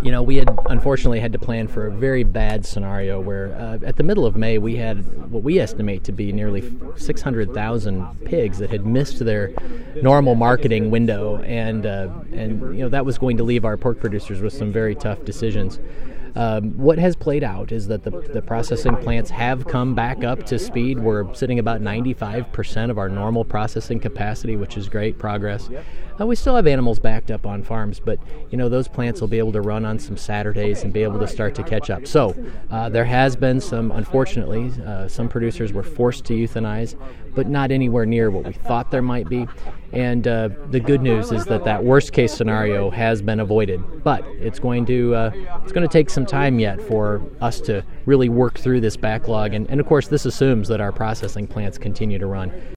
We had unfortunately had to plan for a very bad scenario where at the middle of May we had what we estimate to be nearly 600,000 pigs that had missed their normal marketing window, and that was going to leave our pork producers with some very tough decisions. What has played out is that the processing plants have come back up to speed. We're sitting about 95% of our normal processing capacity, which is great progress. We still have animals backed up on farms, but those plants will be able to run on some Saturdays and be able to start to catch up. So there has been unfortunately, some producers were forced to euthanize, but not anywhere near what we thought there might be. And the good news is that worst case scenario has been avoided, but it's going to take some time yet for us to really work through this backlog. And of course, this assumes that our processing plants continue to run.